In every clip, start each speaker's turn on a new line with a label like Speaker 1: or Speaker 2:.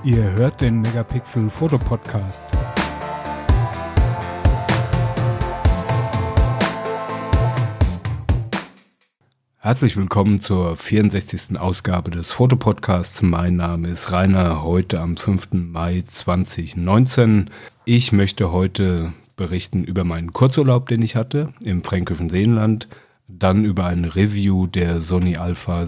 Speaker 1: Ihr hört den Megapixel Foto Podcast. Herzlich willkommen zur 64. Ausgabe des Fotopodcasts. Mein Name ist Rainer, heute am 5. Mai 2019. Ich möchte heute berichten über meinen Kurzurlaub, den ich hatte im fränkischen Seenland, dann über ein Review der Sony Alpha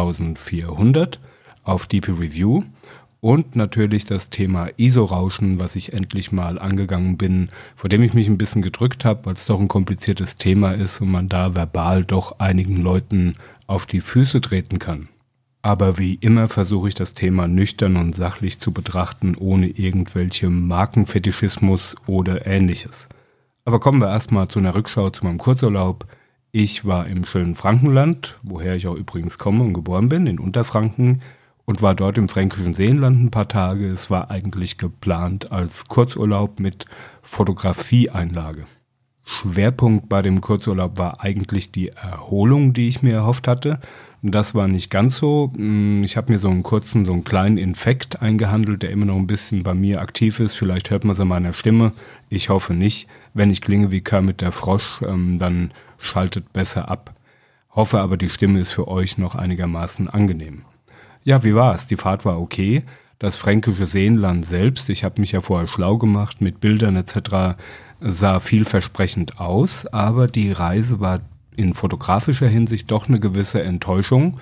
Speaker 1: 6400 auf DP Review und natürlich das Thema ISO-Rauschen, was ich endlich mal angegangen bin, vor dem ich mich ein bisschen gedrückt habe, weil es doch ein kompliziertes Thema ist und man da verbal doch einigen Leuten auf die Füße treten kann. Aber wie immer versuche ich das Thema nüchtern und sachlich zu betrachten, ohne irgendwelche Markenfetischismus oder Ähnliches. Aber kommen wir erstmal zu einer Rückschau zu meinem Kurzurlaub. Ich war im schönen Frankenland, woher ich auch übrigens komme und geboren bin, in Unterfranken, und war dort im fränkischen Seenland ein paar Tage. Es war eigentlich geplant als Kurzurlaub mit Fotografieeinlage. Schwerpunkt bei dem Kurzurlaub war eigentlich die Erholung, die ich mir erhofft hatte. Das war nicht ganz so. Ich habe mir so einen kleinen Infekt eingehandelt, der immer noch ein bisschen bei mir aktiv ist. Vielleicht hört man es an meiner Stimme. Ich hoffe nicht. Wenn ich klinge wie Kermit der Frosch, dann schaltet besser ab. Hoffe aber, die Stimme ist für euch noch einigermaßen angenehm. Ja, wie war es? Die Fahrt war okay. Das fränkische Seenland selbst, ich habe mich ja vorher schlau gemacht mit Bildern etc., sah vielversprechend aus, aber die Reise war in fotografischer Hinsicht doch eine gewisse Enttäuschung.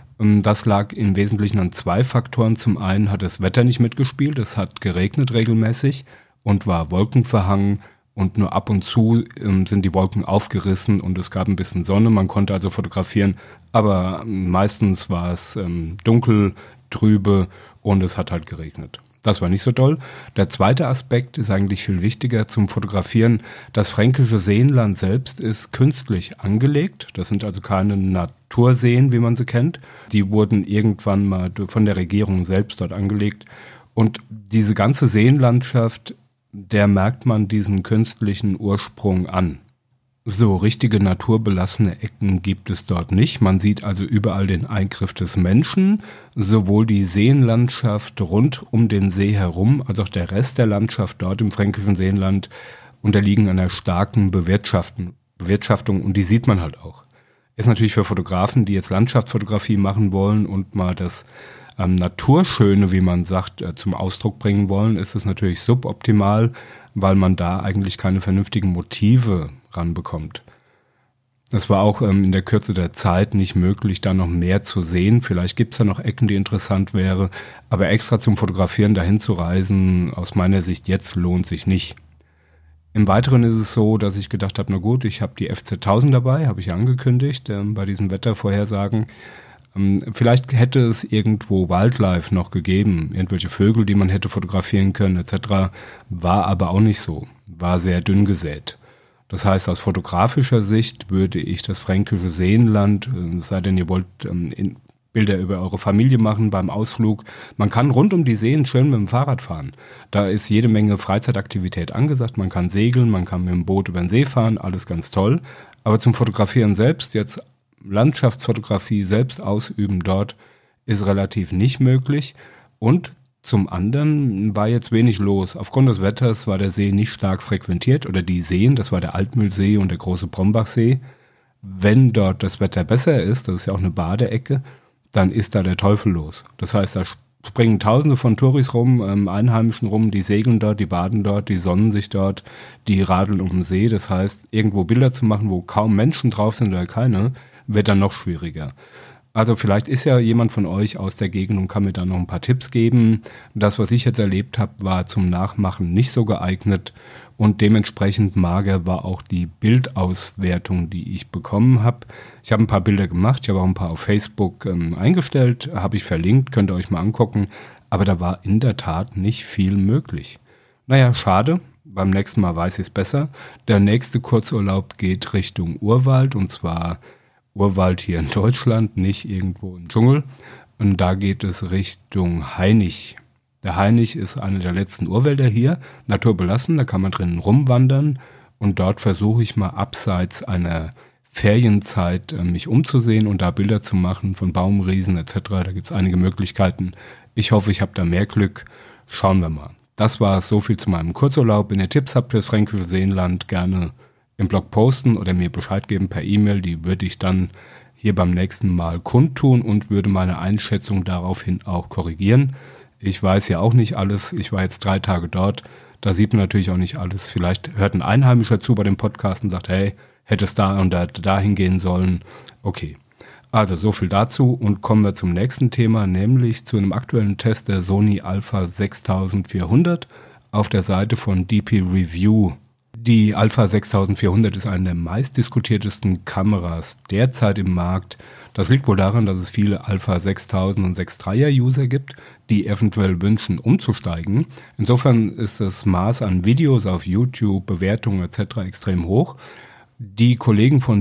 Speaker 1: Das lag im Wesentlichen an zwei Faktoren. Zum einen hat das Wetter nicht mitgespielt, es hat geregnet regelmäßig und war wolkenverhangen und nur ab und zu sind die Wolken aufgerissen und es gab ein bisschen Sonne, man konnte also fotografieren, aber meistens war es dunkel, trübe und es hat halt geregnet. Das war nicht so toll. Der zweite Aspekt ist eigentlich viel wichtiger zum Fotografieren. Das fränkische Seenland selbst ist künstlich angelegt. Das sind also keine Naturseen, wie man sie kennt. Die wurden irgendwann mal von der Regierung selbst dort angelegt. Und diese ganze Seenlandschaft, der merkt man diesen künstlichen Ursprung an. So richtige naturbelassene Ecken gibt es dort nicht. Man sieht also überall den Eingriff des Menschen. Sowohl die Seenlandschaft rund um den See herum, als auch der Rest der Landschaft dort im fränkischen Seenland unterliegen einer starken Bewirtschaftung und die sieht man halt auch. Ist natürlich für Fotografen, die jetzt Landschaftsfotografie machen wollen und mal das Naturschöne, wie man sagt, zum Ausdruck bringen wollen, ist es natürlich suboptimal, weil man da eigentlich keine vernünftigen Motive ranbekommt. Es war auch in der Kürze der Zeit nicht möglich, da noch mehr zu sehen. Vielleicht gibt es da noch Ecken, die interessant wäre, aber extra zum Fotografieren dahin zu reisen, aus meiner Sicht jetzt lohnt sich nicht. Im Weiteren ist es so, dass ich gedacht habe, na gut, ich habe die FZ1000 dabei, habe ich ja angekündigt, bei diesen Wettervorhersagen. Vielleicht hätte es irgendwo Wildlife noch gegeben, irgendwelche Vögel, die man hätte fotografieren können etc., war aber auch nicht so, war sehr dünn gesät. Das heißt, aus fotografischer Sicht würde ich das fränkische Seenland, es sei denn, ihr wollt Bilder über eure Familie machen beim Ausflug, man kann rund um die Seen schön mit dem Fahrrad fahren. Da ist jede Menge Freizeitaktivität angesagt, man kann segeln, man kann mit dem Boot über den See fahren, alles ganz toll. Aber zum Fotografieren selbst jetzt Landschaftsfotografie selbst ausüben dort ist relativ nicht möglich und zum anderen war jetzt wenig los. Aufgrund des Wetters war der See nicht stark frequentiert oder die Seen, das war der Altmühlsee und der große Brombachsee. Wenn dort das Wetter besser ist, das ist ja auch eine Badeecke, dann ist da der Teufel los. Das heißt, da springen Tausende von Touris rum, Einheimischen rum, die segeln dort, die baden dort, die sonnen sich dort, die radeln um den See. Das heißt, irgendwo Bilder zu machen, wo kaum Menschen drauf sind oder keine, wird dann noch schwieriger. Also vielleicht ist ja jemand von euch aus der Gegend und kann mir da noch ein paar Tipps geben. Das, was ich jetzt erlebt habe, war zum Nachmachen nicht so geeignet und dementsprechend mager war auch die Bildauswertung, die ich bekommen habe. Ich habe ein paar Bilder gemacht, ich habe auch ein paar auf Facebook eingestellt, habe ich verlinkt, könnt ihr euch mal angucken, aber da war in der Tat nicht viel möglich. Naja, schade. Beim nächsten Mal weiß ich es besser. Der nächste Kurzurlaub geht Richtung Urwald und zwar Urwald hier in Deutschland, nicht irgendwo im Dschungel. Und da geht es Richtung Hainich. Der Hainich ist eine der letzten Urwälder hier, naturbelassen, da kann man drinnen rumwandern. Und dort versuche ich mal abseits einer Ferienzeit mich umzusehen und da Bilder zu machen von Baumriesen etc. Da gibt es einige Möglichkeiten. Ich hoffe, ich habe da mehr Glück. Schauen wir mal. Das war so viel zu meinem Kurzurlaub. Wenn ihr Tipps habt fürs Fränkische Seenland, gerne im Blog posten oder mir Bescheid geben per E-Mail. Die würde ich dann hier beim nächsten Mal kundtun und würde meine Einschätzung daraufhin auch korrigieren. Ich weiß ja auch nicht alles. Ich war jetzt 3 Tage dort. Da sieht man natürlich auch nicht alles. Vielleicht hört ein Einheimischer zu bei dem Podcast und sagt, hey, hätte es da und da hingehen sollen. Okay. Also so viel dazu und kommen wir zum nächsten Thema, nämlich zu einem aktuellen Test der Sony Alpha 6400 auf der Seite von DP Review. Die Alpha 6400 ist eine der meistdiskutiertesten Kameras derzeit im Markt. Das liegt wohl daran, dass es viele Alpha 6000 und 6.3er User gibt, die eventuell wünschen, umzusteigen. Insofern ist das Maß an Videos auf YouTube, Bewertungen etc. extrem hoch. Die Kollegen von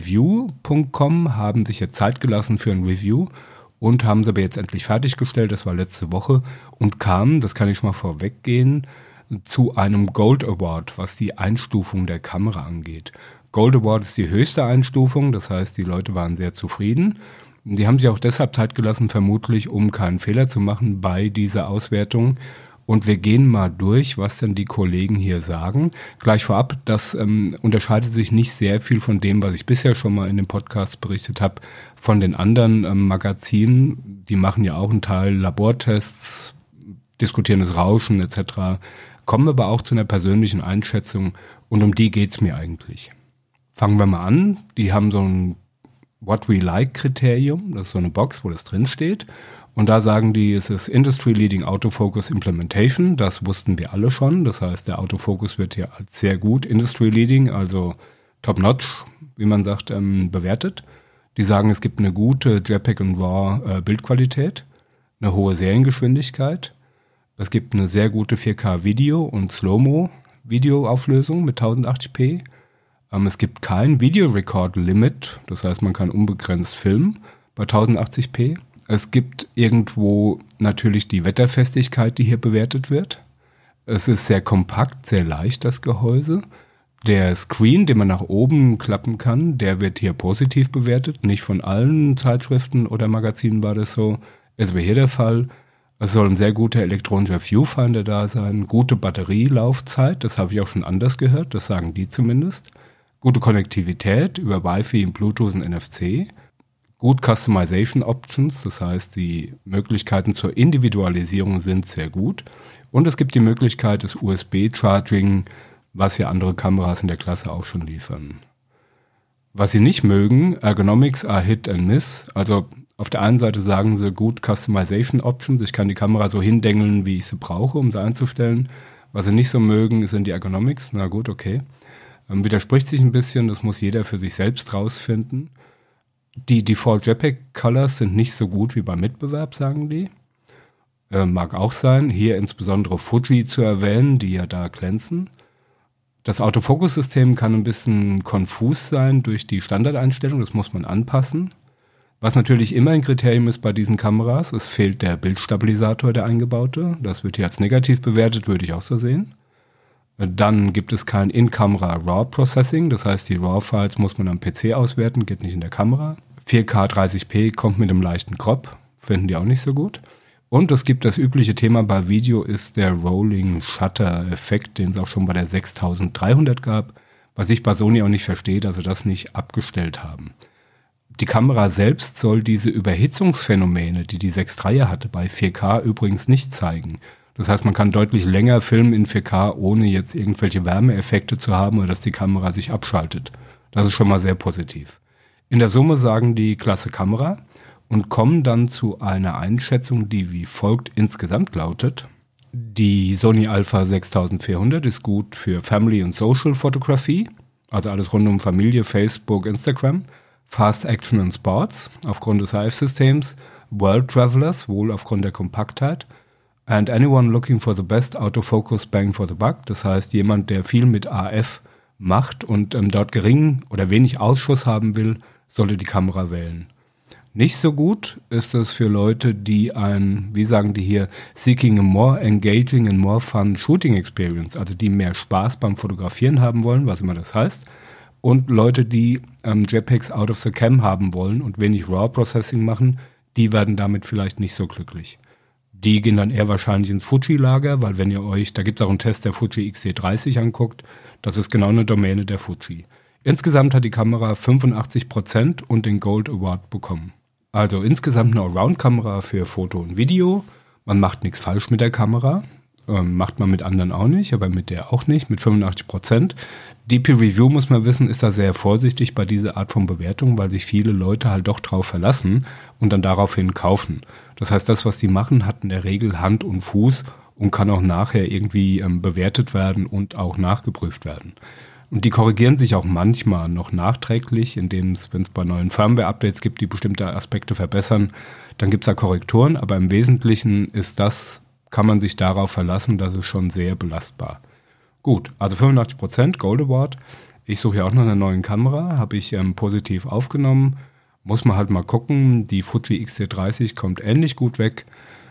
Speaker 1: dpreview.com haben sich jetzt Zeit gelassen für ein Review und haben sie aber jetzt endlich fertiggestellt. Das war letzte Woche und kamen, das kann ich mal vorweggehen, zu einem Gold Award, was die Einstufung der Kamera angeht. Gold Award ist die höchste Einstufung, das heißt, die Leute waren sehr zufrieden. Die haben sich auch deshalb Zeit gelassen, vermutlich, um keinen Fehler zu machen bei dieser Auswertung. Und wir gehen mal durch, was denn die Kollegen hier sagen. Gleich vorab, das unterscheidet sich nicht sehr viel von dem, was ich bisher schon mal in dem Podcast berichtet habe, von den anderen Magazinen. Die machen ja auch einen Teil Labortests, diskutieren das Rauschen etc., kommen aber auch zu einer persönlichen Einschätzung und um die geht's mir eigentlich. Fangen wir mal an. Die haben so ein What We Like Kriterium, das ist so eine Box, wo das drin steht. Und da sagen die, es ist Industry Leading Autofocus Implementation. Das wussten wir alle schon. Das heißt, der Autofocus wird hier als sehr gut Industry Leading, also Top-Notch, wie man sagt, bewertet. Die sagen, es gibt eine gute JPEG und RAW Bildqualität, eine hohe Seriengeschwindigkeit. Es gibt eine sehr gute 4K Video- und Slow-Mo Videoauflösung mit 1080p. Es gibt kein Video-Record-Limit, das heißt, man kann unbegrenzt filmen bei 1080p. Es gibt irgendwo natürlich die Wetterfestigkeit, die hier bewertet wird. Es ist sehr kompakt, sehr leicht, das Gehäuse. Der Screen, den man nach oben klappen kann, der wird hier positiv bewertet. Nicht von allen Zeitschriften oder Magazinen war das so. Ist aber hier der Fall. Es soll ein sehr guter elektronischer Viewfinder da sein. Gute Batterielaufzeit, das habe ich auch schon anders gehört, das sagen die zumindest. Gute Konnektivität über Wi-Fi, Bluetooth und NFC. Gut Customization Options, das heißt, die Möglichkeiten zur Individualisierung sind sehr gut. Und es gibt die Möglichkeit des USB-Charging, was ja andere Kameras in der Klasse auch schon liefern. Was sie nicht mögen, Ergonomics are hit and miss. Also auf der einen Seite sagen sie gut Customization Options, ich kann die Kamera so hindengeln, wie ich sie brauche, um sie einzustellen. Was sie nicht so mögen, sind die Ergonomics. Na gut, okay. Widerspricht sich ein bisschen, das muss jeder für sich selbst rausfinden. Die Default JPEG Colors sind nicht so gut wie beim Mitbewerb, sagen die. Mag auch sein. Hier insbesondere Fuji zu erwähnen, die ja da glänzen. Das Autofokus-System kann ein bisschen konfus sein durch die Standardeinstellung, das muss man anpassen. Was natürlich immer ein Kriterium ist bei diesen Kameras, es fehlt der Bildstabilisator, der eingebaute. Das wird hier als negativ bewertet, würde ich auch so sehen. Dann gibt es kein In-Camera RAW Processing, das heißt, die RAW-Files muss man am PC auswerten, geht nicht in der Kamera. 4K 30p kommt mit einem leichten Crop, finden die auch nicht so gut. Und es gibt das übliche Thema bei Video, ist der Rolling Shutter Effekt, den es auch schon bei der 6300 gab, was ich bei Sony auch nicht verstehe, dass sie das nicht abgestellt haben. Die Kamera selbst soll diese Überhitzungsphänomene, die die 6.3er hatte, bei 4K übrigens nicht zeigen. Das heißt, man kann deutlich länger filmen in 4K, ohne jetzt irgendwelche Wärmeeffekte zu haben oder dass die Kamera sich abschaltet. Das ist schon mal sehr positiv. In der Summe sagen die klasse Kamera und kommen dann zu einer Einschätzung, die wie folgt insgesamt lautet. Die Sony Alpha 6400 ist gut für Family und Social Fotografie, also alles rund um Familie, Facebook, Instagram, Fast Action und Sports aufgrund des AF-Systems, World Travelers, wohl aufgrund der Kompaktheit, and anyone looking for the best autofocus bang for the buck, das heißt jemand, der viel mit AF macht und dort gering oder wenig Ausschuss haben will, sollte die Kamera wählen. Nicht so gut ist es für Leute, die wie sagen die hier, seeking a more engaging and more fun shooting experience, also die mehr Spaß beim Fotografieren haben wollen, was immer das heißt, und Leute, die JPEGs out of the cam haben wollen und wenig RAW Processing machen, die werden damit vielleicht nicht so glücklich. Die gehen dann eher wahrscheinlich ins Fuji-Lager, weil wenn ihr euch, da gibt es auch einen Test der Fuji X-T30 anguckt, das ist genau eine Domäne der Fuji. Insgesamt hat die Kamera 85% und den Gold Award bekommen. Also insgesamt eine Allround-Kamera für Foto und Video. Man macht nichts falsch mit der Kamera. Macht man mit anderen auch nicht, aber mit der auch nicht, mit 85%. DP Review, muss man wissen, ist da sehr vorsichtig bei dieser Art von Bewertung, weil sich viele Leute halt doch drauf verlassen und dann daraufhin kaufen. Das heißt, das, was die machen, hat in der Regel Hand und Fuß und kann auch nachher irgendwie bewertet werden und auch nachgeprüft werden. Und die korrigieren sich auch manchmal noch nachträglich, indem es, wenn es bei neuen Firmware-Updates gibt, die bestimmte Aspekte verbessern, dann gibt es da Korrekturen, aber im Wesentlichen kann man sich darauf verlassen, das ist schon sehr belastbar. Gut, also 85% Gold Award. Ich suche ja auch noch eine neue Kamera, habe ich positiv aufgenommen. Muss man halt mal gucken, die Fuji X-T30 kommt ähnlich gut weg.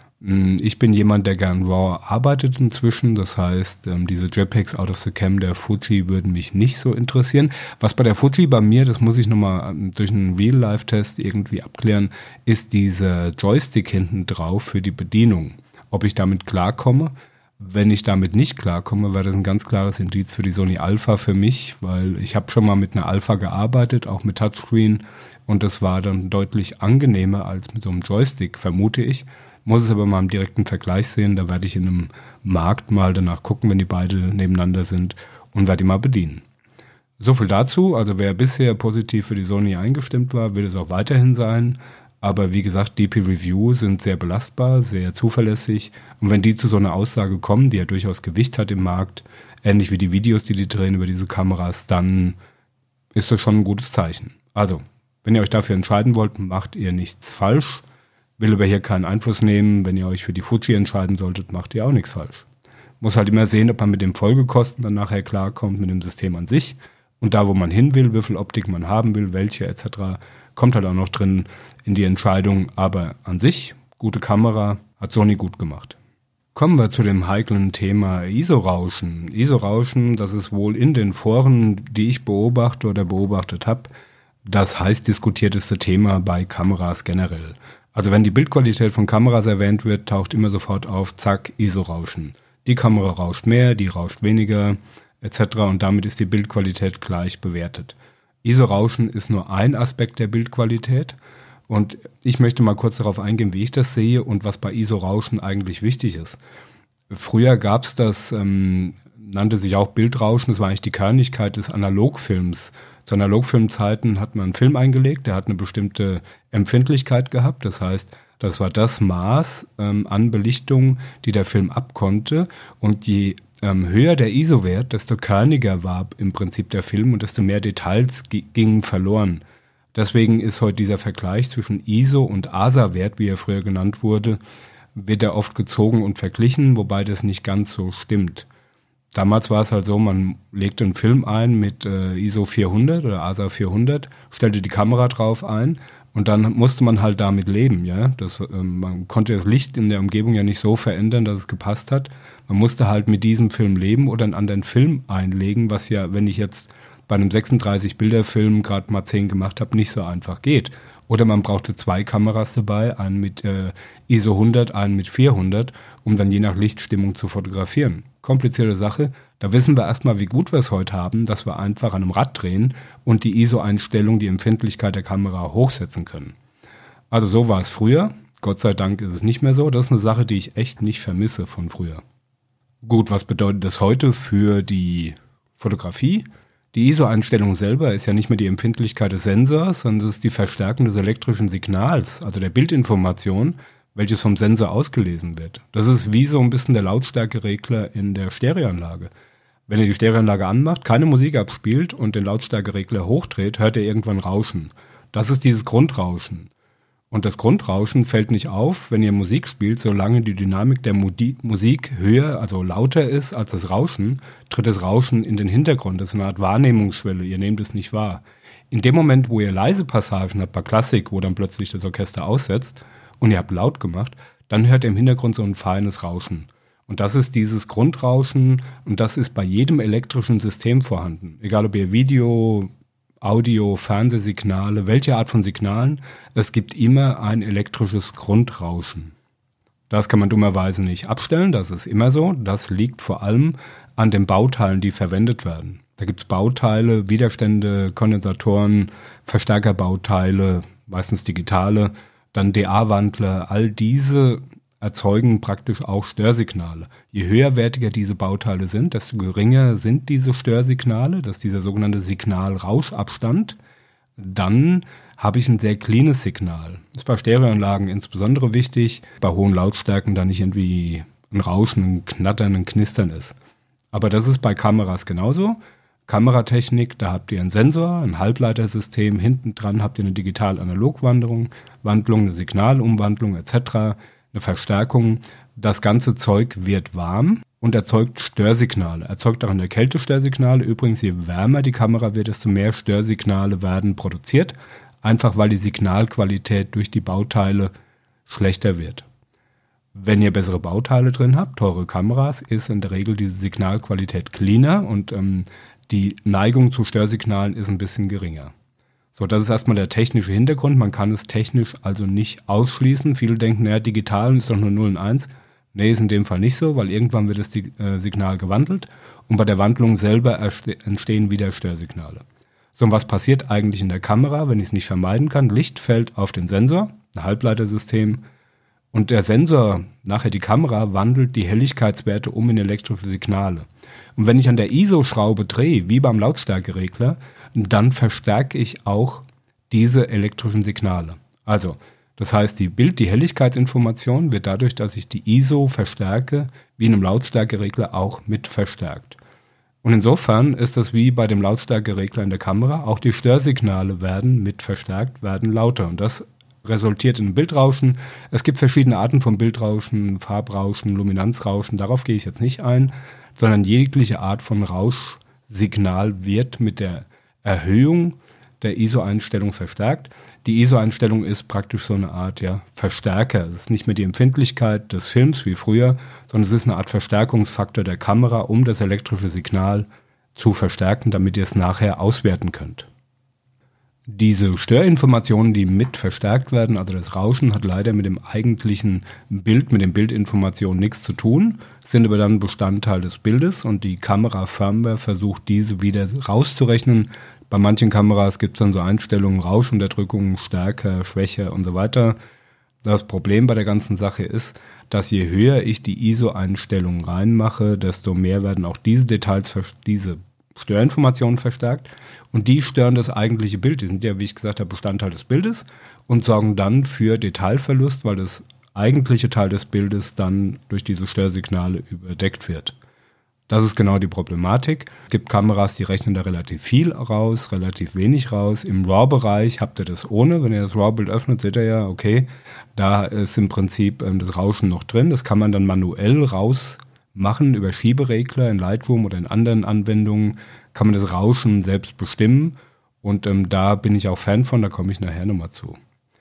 Speaker 1: Ich bin jemand, der gern RAW arbeitet inzwischen, das heißt, diese JPEGs out of the cam der Fuji würden mich nicht so interessieren. Was bei der Fuji bei mir, das muss ich nochmal durch einen Real-Life-Test irgendwie abklären, ist dieser Joystick hinten drauf für die Bedienung. Ob ich damit klarkomme. Wenn ich damit nicht klarkomme, wäre das ein ganz klares Indiz für die Sony Alpha für mich, weil ich habe schon mal mit einer Alpha gearbeitet, auch mit Touchscreen, und das war dann deutlich angenehmer als mit so einem Joystick, vermute ich. Muss es aber mal im direkten Vergleich sehen, da werde ich in einem Markt mal danach gucken, wenn die beide nebeneinander sind, und werde die mal bedienen. So viel dazu, also wer bisher positiv für die Sony eingestimmt war, wird es auch weiterhin sein. Aber wie gesagt, DP Review sind sehr belastbar, sehr zuverlässig. Und wenn die zu so einer Aussage kommen, die ja durchaus Gewicht hat im Markt, ähnlich wie die Videos, die drehen über diese Kameras, dann ist das schon ein gutes Zeichen. Also, wenn ihr euch dafür entscheiden wollt, macht ihr nichts falsch. Will aber hier keinen Einfluss nehmen. Wenn ihr euch für die Fuji entscheiden solltet, macht ihr auch nichts falsch. Muss halt immer sehen, ob man mit den Folgekosten dann nachher klarkommt, mit dem System an sich. Und da, wo man hin will, wie viel Optik man haben will, welche etc., kommt halt auch noch drin in die Entscheidung, aber an sich, gute Kamera, hat Sony gut gemacht. Kommen wir zu dem heiklen Thema ISO-Rauschen. ISO-Rauschen, das ist wohl in den Foren, die ich beobachte oder beobachtet habe, das heiß diskutierteste Thema bei Kameras generell. Also wenn die Bildqualität von Kameras erwähnt wird, taucht immer sofort auf, zack, ISO-Rauschen. Die Kamera rauscht mehr, die rauscht weniger, etc. und damit ist die Bildqualität gleich bewertet. ISO-Rauschen ist nur ein Aspekt der Bildqualität und ich möchte mal kurz darauf eingehen, wie ich das sehe und was bei ISO-Rauschen eigentlich wichtig ist. Früher gab es das, nannte sich auch Bildrauschen, das war eigentlich die Kernigkeit des Analogfilms. Zu Analogfilmzeiten hat man einen Film eingelegt, der hat eine bestimmte Empfindlichkeit gehabt, das heißt, das war das Maß an Belichtung, die der Film abkonnte und je höher der ISO-Wert, desto kerniger war im Prinzip der Film und desto mehr Details gingen verloren. Deswegen ist heute dieser Vergleich zwischen ISO und ASA-Wert, wie er früher genannt wurde, wird er oft gezogen und verglichen, wobei das nicht ganz so stimmt. Damals war es halt so, man legte einen Film ein mit ISO 400 oder ASA 400, stellte die Kamera drauf ein und dann musste man halt damit leben, ja. Man konnte das Licht in der Umgebung ja nicht so verändern, dass es gepasst hat. Man musste halt mit diesem Film leben oder einen anderen Film einlegen, was ja, wenn ich jetzt bei einem 36-Bilder-Film gerade mal 10 gemacht habe, nicht so einfach geht. Oder man brauchte 2 Kameras dabei, einen mit ISO 100, einen mit 400, um dann je nach Lichtstimmung zu fotografieren. Komplizierte Sache. Da wissen wir erstmal, wie gut wir es heute haben, dass wir einfach an einem Rad drehen und die ISO-Einstellung, die Empfindlichkeit der Kamera hochsetzen können. Also so war es früher. Gott sei Dank ist es nicht mehr so. Das ist eine Sache, die ich echt nicht vermisse von früher. Gut, was bedeutet das heute für die Fotografie? Die ISO-Einstellung selber ist ja nicht mehr die Empfindlichkeit des Sensors, sondern das ist die Verstärkung des elektrischen Signals, also der Bildinformation, welches vom Sensor ausgelesen wird. Das ist wie so ein bisschen der Lautstärkeregler in der Stereoanlage. Wenn ihr die Stereoanlage anmacht, keine Musik abspielt und den Lautstärkeregler hochdreht, hört ihr irgendwann Rauschen. Das ist dieses Grundrauschen. Und das Grundrauschen fällt nicht auf, wenn ihr Musik spielt, solange die Dynamik der Musik höher, also lauter ist als das Rauschen, tritt das Rauschen in den Hintergrund. Das ist eine Art Wahrnehmungsschwelle, ihr nehmt es nicht wahr. In dem Moment, wo ihr leise Passagen habt bei Klassik, wo dann plötzlich das Orchester aussetzt und ihr habt laut gemacht, dann hört ihr im Hintergrund so ein feines Rauschen. Und das ist dieses Grundrauschen und das ist bei jedem elektrischen System vorhanden. Egal ob ihr Video, Audio, Fernsehsignale, welche Art von Signalen, es gibt immer ein elektrisches Grundrauschen. Das kann man dummerweise nicht abstellen, das ist immer so. Das liegt vor allem an den Bauteilen, die verwendet werden. Da gibt es Bauteile, Widerstände, Kondensatoren, Verstärkerbauteile, meistens digitale, dann DA-Wandler, all diese erzeugen praktisch auch Störsignale. Je höherwertiger diese Bauteile sind, desto geringer sind diese Störsignale, das ist dieser sogenannte Signal-Rauschabstand. Dann habe ich ein sehr cleanes Signal. Das ist bei Stereoanlagen insbesondere wichtig, bei hohen Lautstärken da nicht irgendwie ein Rauschen, ein Knattern, ein Knistern ist. Aber das ist bei Kameras genauso. Kameratechnik, da habt ihr einen Sensor, ein Halbleitersystem, hinten dran habt ihr eine Digital-Analog-Wandlung, eine Signalumwandlung etc., eine Verstärkung. Das ganze Zeug wird warm und erzeugt Störsignale, erzeugt auch eine Kältestörsignale. Übrigens, je wärmer die Kamera wird, desto mehr Störsignale werden produziert, einfach weil die Signalqualität durch die Bauteile schlechter wird. Wenn ihr bessere Bauteile drin habt, teure Kameras, ist in der Regel diese Signalqualität cleaner und die Neigung zu Störsignalen ist ein bisschen geringer. So, das ist erstmal der technische Hintergrund. Man kann es technisch also nicht ausschließen. Viele denken, naja, digital ist doch nur 0 und 1. Nee, ist in dem Fall nicht so, weil irgendwann wird das Signal gewandelt und bei der Wandlung selber entstehen wieder Störsignale. So, und was passiert eigentlich in der Kamera, wenn ich es nicht vermeiden kann? Licht fällt auf den Sensor, ein Halbleitersystem, und der Sensor, nachher die Kamera, wandelt die Helligkeitswerte um in elektrische Signale. Und wenn ich an der ISO-Schraube drehe, wie beim Lautstärkeregler, dann verstärke ich auch diese elektrischen Signale. Also, das heißt, die Helligkeitsinformation wird dadurch, dass ich die ISO verstärke, wie in einem Lautstärkeregler auch mit verstärkt. Und insofern ist das wie bei dem Lautstärkeregler in der Kamera, auch die Störsignale werden mit verstärkt, werden lauter. Und das resultiert in einem Bildrauschen. Es gibt verschiedene Arten von Bildrauschen, Farbrauschen, Luminanzrauschen, darauf gehe ich jetzt nicht ein, sondern jegliche Art von Rauschsignal wird mit der Erhöhung der ISO-Einstellung verstärkt. Die ISO-Einstellung ist praktisch so eine Art Verstärker. Es ist nicht mehr die Empfindlichkeit des Films wie früher, sondern es ist eine Art Verstärkungsfaktor der Kamera, um das elektrische Signal zu verstärken, damit ihr es nachher auswerten könnt. Diese Störinformationen, die mit verstärkt werden, also das Rauschen, hat leider mit dem eigentlichen Bild, mit den Bildinformationen nichts zu tun, sind aber dann Bestandteil des Bildes und die Kamera-Firmware versucht, diese wieder rauszurechnen. Bei manchen Kameras gibt es dann so Einstellungen, Rauschunterdrückung, stärker, schwächer und so weiter. Das Problem bei der ganzen Sache ist, dass je höher ich die ISO-Einstellungen reinmache, desto mehr werden auch diese Details, diese Störinformationen verstärkt und die stören das eigentliche Bild. Die sind ja, wie ich gesagt habe, Bestandteil des Bildes und sorgen dann für Detailverlust, weil das eigentliche Teil des Bildes dann durch diese Störsignale überdeckt wird. Das ist genau die Problematik. Es gibt Kameras, die rechnen da relativ viel raus, relativ wenig raus. Im RAW-Bereich habt ihr das ohne. Wenn ihr das RAW-Bild öffnet, seht ihr ja, okay, da ist im Prinzip das Rauschen noch drin. Das kann man dann manuell rausmachen über Schieberegler in Lightroom oder in anderen Anwendungen. Kann man das Rauschen selbst bestimmen. Und da bin ich auch Fan von, da komme ich nachher nochmal zu.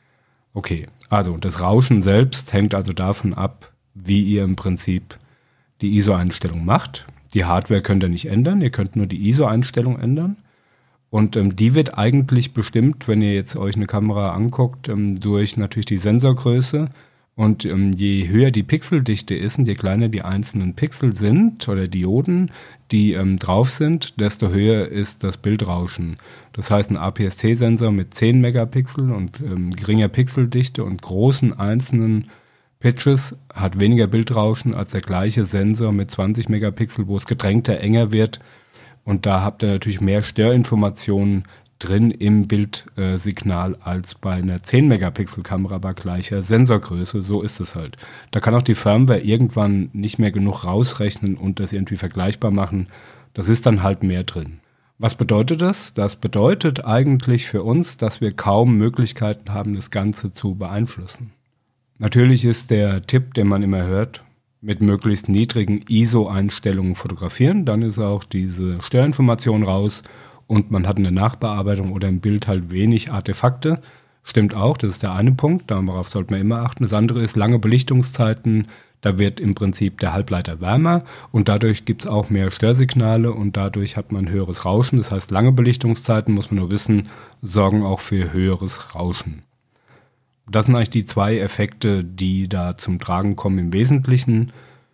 Speaker 1: Okay, also das Rauschen selbst hängt also davon ab, wie ihr im Prinzip die ISO-Einstellung macht. Die Hardware könnt ihr nicht ändern, ihr könnt nur die ISO-Einstellung ändern. Und die wird eigentlich bestimmt, wenn ihr jetzt euch eine Kamera anguckt, durch natürlich die Sensorgröße. Und je höher die Pixeldichte ist und je kleiner die einzelnen Pixel sind oder Dioden, die drauf sind, desto höher ist das Bildrauschen. Das heißt, ein APS-C-Sensor mit 10 Megapixel und geringer Pixeldichte und großen einzelnen Pitches hat weniger Bildrauschen als der gleiche Sensor mit 20 Megapixel, wo es gedrängter, enger wird. Und da habt ihr natürlich mehr Störinformationen drin im Bildsignal als bei einer 10 Megapixel Kamera bei gleicher Sensorgröße. So ist es halt. Da kann auch die Firmware irgendwann nicht mehr genug rausrechnen und das irgendwie vergleichbar machen. Das ist dann halt mehr drin. Was bedeutet das? Das bedeutet eigentlich für uns, dass wir kaum Möglichkeiten haben, das Ganze zu beeinflussen. Natürlich ist der Tipp, den man immer hört, mit möglichst niedrigen ISO-Einstellungen fotografieren. Dann ist auch diese Störinformation raus und man hat eine Nachbearbeitung oder im Bild halt wenig Artefakte. Stimmt auch, das ist der eine Punkt, darauf sollte man immer achten. Das andere ist lange Belichtungszeiten. Da wird im Prinzip der Halbleiter wärmer und dadurch gibt es auch mehr Störsignale und dadurch hat man höheres Rauschen. Das heißt, lange Belichtungszeiten, muss man nur wissen, sorgen auch für höheres Rauschen. Das sind eigentlich die zwei Effekte, die da zum Tragen kommen im Wesentlichen.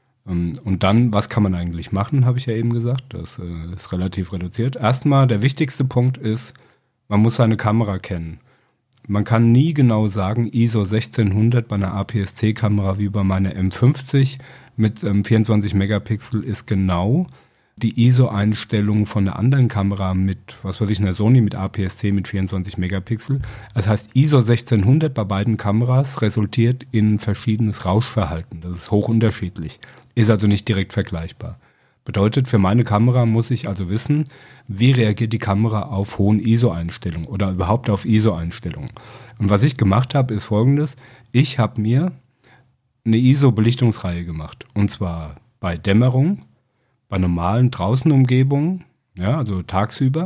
Speaker 1: Und dann, was kann man eigentlich machen, habe ich ja eben gesagt. Das ist relativ reduziert. Erstmal, der wichtigste Punkt ist, man muss seine Kamera kennen. Man kann nie genau sagen, ISO 1600 bei einer APS-C-Kamera wie bei meiner M50 mit 24 Megapixel ist genau die ISO-Einstellung von einer anderen Kamera mit, was weiß ich, einer Sony mit APS-C mit 24 Megapixel. Das heißt, ISO 1600 bei beiden Kameras resultiert in verschiedenes Rauschverhalten. Das ist hoch unterschiedlich. Ist also nicht direkt vergleichbar. Bedeutet, für meine Kamera muss ich also wissen, wie reagiert die Kamera auf hohen ISO-Einstellungen oder überhaupt auf ISO-Einstellungen. Und was ich gemacht habe, ist Folgendes. Ich habe mir eine ISO-Belichtungsreihe gemacht. Und zwar bei Dämmerung, bei normalen Draußenumgebungen, ja, also tagsüber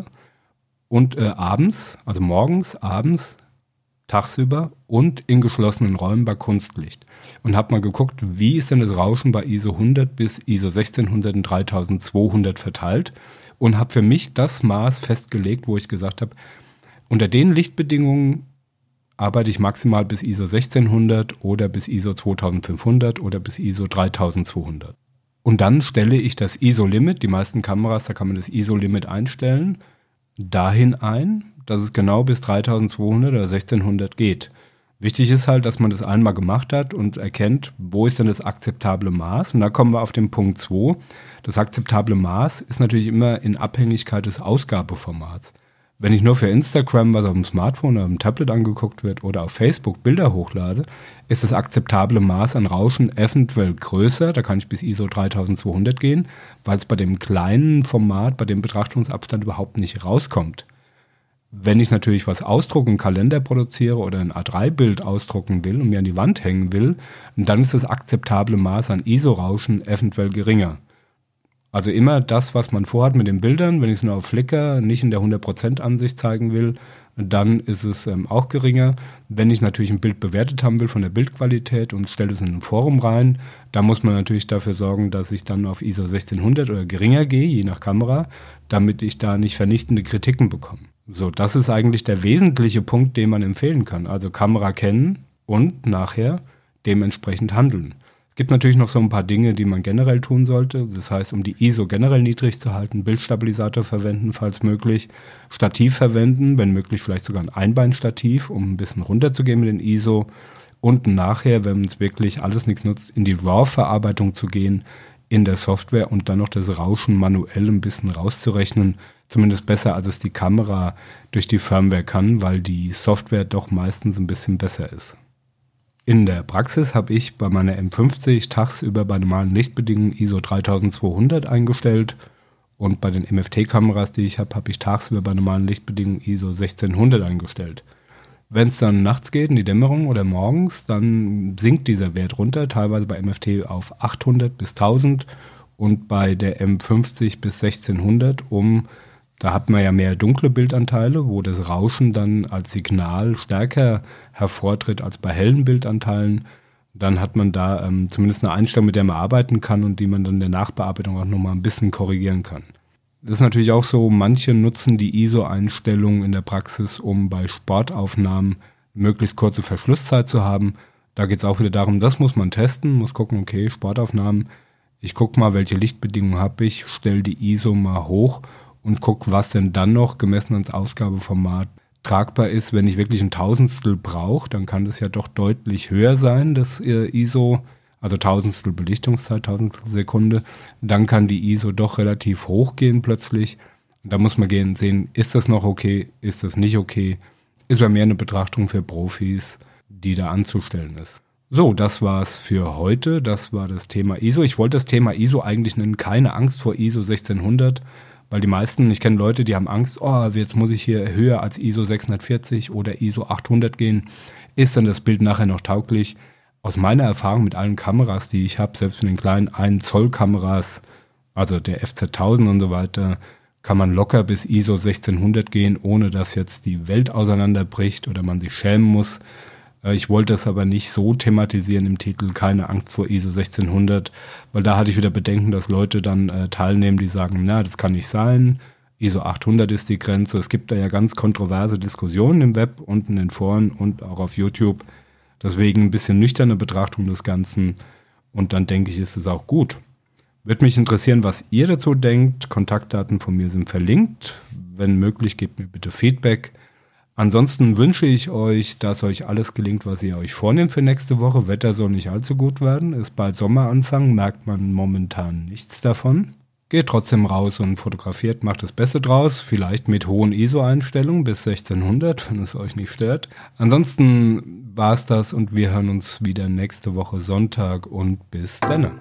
Speaker 1: und abends, also morgens, abends, tagsüber und in geschlossenen Räumen bei Kunstlicht. Und habe mal geguckt, wie ist denn das Rauschen bei ISO 100 bis ISO 1600 und 3200 verteilt und habe für mich das Maß festgelegt, wo ich gesagt habe, unter den Lichtbedingungen arbeite ich maximal bis ISO 1600 oder bis ISO 2500 oder bis ISO 3200. Und dann stelle ich das ISO-Limit, die meisten Kameras, da kann man das ISO-Limit einstellen, dahin ein, dass es genau bis 3200 oder 1600 geht. Wichtig ist halt, dass man das einmal gemacht hat und erkennt, wo ist denn das akzeptable Maß. Und da kommen wir auf den Punkt 2. Das akzeptable Maß ist natürlich immer in Abhängigkeit des Ausgabeformats. Wenn ich nur für Instagram, was auf dem Smartphone oder auf dem Tablet angeguckt wird oder auf Facebook Bilder hochlade, ist das akzeptable Maß an Rauschen eventuell größer. Da kann ich bis ISO 3200 gehen, weil es bei dem kleinen Format, bei dem Betrachtungsabstand überhaupt nicht rauskommt. Wenn ich natürlich was ausdrucken, einen Kalender produziere oder ein A3-Bild ausdrucken will und mir an die Wand hängen will, dann ist das akzeptable Maß an ISO-Rauschen eventuell geringer. Also immer das, was man vorhat mit den Bildern, wenn ich es nur auf Flickr nicht in der 100% Ansicht zeigen will, dann ist es auch geringer. Wenn ich natürlich ein Bild bewertet haben will von der Bildqualität und stelle es in ein Forum rein, da muss man natürlich dafür sorgen, dass ich dann auf ISO 1600 oder geringer gehe, je nach Kamera, damit ich da nicht vernichtende Kritiken bekomme. So, das ist eigentlich der wesentliche Punkt, den man empfehlen kann. Also Kamera kennen und nachher dementsprechend handeln. Es gibt natürlich noch so ein paar Dinge, die man generell tun sollte. Das heißt, um die ISO generell niedrig zu halten, Bildstabilisator verwenden, falls möglich, Stativ verwenden, wenn möglich vielleicht sogar ein Einbeinstativ, um ein bisschen runterzugehen mit den ISO. Und nachher, wenn es wirklich alles nichts nutzt, in die RAW-Verarbeitung zu gehen in der Software und dann noch das Rauschen manuell ein bisschen rauszurechnen. Zumindest besser, als es die Kamera durch die Firmware kann, weil die Software doch meistens ein bisschen besser ist. In der Praxis habe ich bei meiner M50 tagsüber bei normalen Lichtbedingungen ISO 3200 eingestellt und bei den MFT-Kameras, die ich habe ich tagsüber bei normalen Lichtbedingungen ISO 1600 eingestellt. Wenn es dann nachts geht, in die Dämmerung oder morgens, dann sinkt dieser Wert runter, teilweise bei MFT auf 800 bis 1000 und bei der M50 bis 1600 da hat man ja mehr dunkle Bildanteile, wo das Rauschen dann als Signal stärker hervortritt als bei hellen Bildanteilen. Dann hat man da zumindest eine Einstellung, mit der man arbeiten kann und die man dann in der Nachbearbeitung auch nochmal ein bisschen korrigieren kann. Das ist natürlich auch so, manche nutzen die ISO-Einstellung in der Praxis, um bei Sportaufnahmen möglichst kurze Verschlusszeit zu haben. Da geht es auch wieder darum, das muss man testen, muss gucken, okay, Sportaufnahmen, ich gucke mal, welche Lichtbedingungen habe ich, stelle die ISO mal hoch und gucke, was denn dann noch gemessen ans Ausgabeformat tragbar ist. Wenn ich wirklich ein Tausendstel brauche, dann kann das ja doch deutlich höher sein, das ISO, also Tausendstel Belichtungszeit, Tausendstel Sekunde. Dann kann die ISO doch relativ hoch gehen plötzlich. Und da muss man gehen und sehen, ist das noch okay, ist das nicht okay. Ist bei mir eine Betrachtung für Profis, die da anzustellen ist. So, das war's für heute. Das war das Thema ISO. Ich wollte das Thema ISO eigentlich nennen, keine Angst vor ISO 1600. Weil die meisten, ich kenne Leute, die haben Angst, jetzt muss ich hier höher als ISO 640 oder ISO 800 gehen. Ist dann das Bild nachher noch tauglich? Aus meiner Erfahrung mit allen Kameras, die ich habe, selbst mit den kleinen 1 Zoll Kameras, also der FZ1000 und so weiter, kann man locker bis ISO 1600 gehen, ohne dass jetzt die Welt auseinanderbricht oder man sich schämen muss. Ich wollte es aber nicht so thematisieren im Titel, keine Angst vor ISO 1600, weil da hatte ich wieder Bedenken, dass Leute dann teilnehmen, die sagen, das kann nicht sein, ISO 800 ist die Grenze. Es gibt da ja ganz kontroverse Diskussionen im Web und in den Foren und auch auf YouTube. Deswegen ein bisschen nüchterne Betrachtung des Ganzen und dann denke ich, ist es auch gut. Würde mich interessieren, was ihr dazu denkt. Kontaktdaten von mir sind verlinkt. Wenn möglich, gebt mir bitte Feedback. Ansonsten wünsche ich euch, dass euch alles gelingt, was ihr euch vornehmt für nächste Woche. Wetter soll nicht allzu gut werden. Ist bald Sommeranfang, merkt man momentan nichts davon. Geht trotzdem raus und fotografiert, macht das Beste draus. Vielleicht mit hohen ISO-Einstellungen bis 1600, wenn es euch nicht stört. Ansonsten war's das und wir hören uns wieder nächste Woche Sonntag und bis dann.